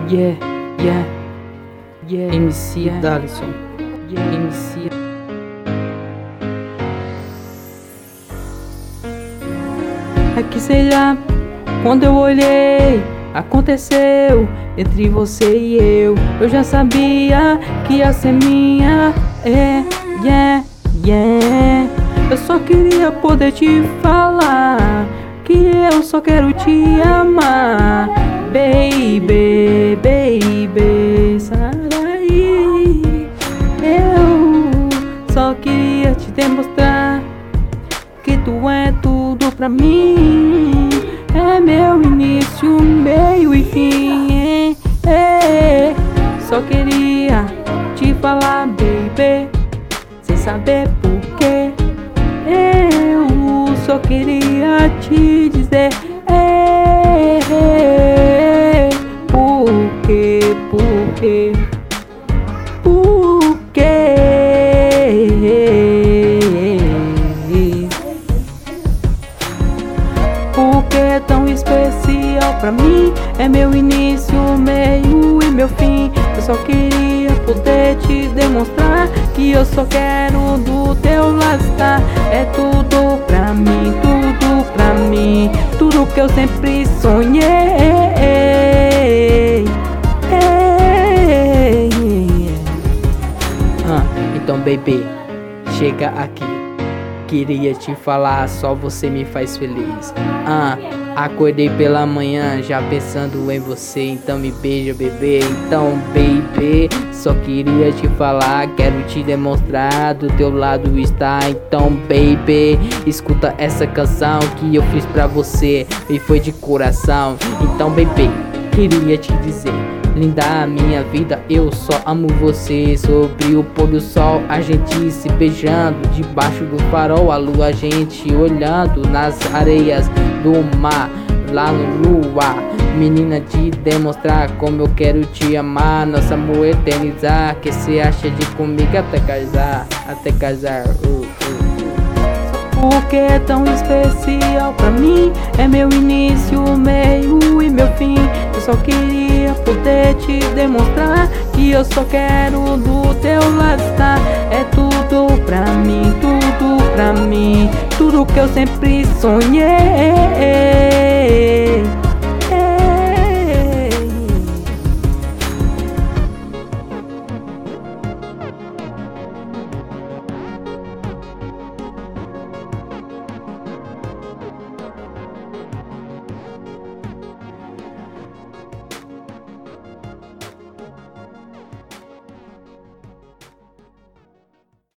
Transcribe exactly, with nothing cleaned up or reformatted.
Yeah, yeah, yeah. M C yeah. Dalisson. Yeah. M C. É que sei lá, quando eu olhei, aconteceu entre você e eu. Eu já sabia que ia ser minha. É, yeah, yeah. Eu só queria poder te falar que eu só quero te amar. Baby, baby, sai daí. Eu só queria te demonstrar que tu é tudo pra mim. É meu início, meio e fim. É, é. Só queria te falar, baby, sem saber porquê. Eu só queria te dizer, é, é, porquê, porquê, porquê. Porque é tão especial pra mim. É meu início, meio e meu fim. Eu só queria poder te demonstrar que eu só quero do teu lado estar. É tudo pra mim, tudo pra mim, tudo que eu sempre sonhei. Ah, então baby, chega aqui. Queria te falar, só você me faz feliz. Ah, acordei pela manhã já pensando em você. Então me beija, bebê. Então baby, só queria te falar, quero te demonstrar do teu lado está. Então baby, escuta essa canção que eu fiz pra você e foi de coração. Então baby, queria te dizer, linda minha vida, eu só amo você. Sobre o pôr do sol, a gente se beijando, debaixo do farol, a lua, a gente olhando nas areias do mar, lá no luar. Menina, te demonstrar como eu quero te amar, nosso amor eternizar. Que cê acha de comigo até casar, até casar. uh, uh, uh. Porque é tão especial pra mim. É meu início, meio e meu fim. Eu só queria poder te demonstrar que eu só quero do teu lado estar. É tudo pra mim, tudo pra mim, tudo que eu sempre sonhei.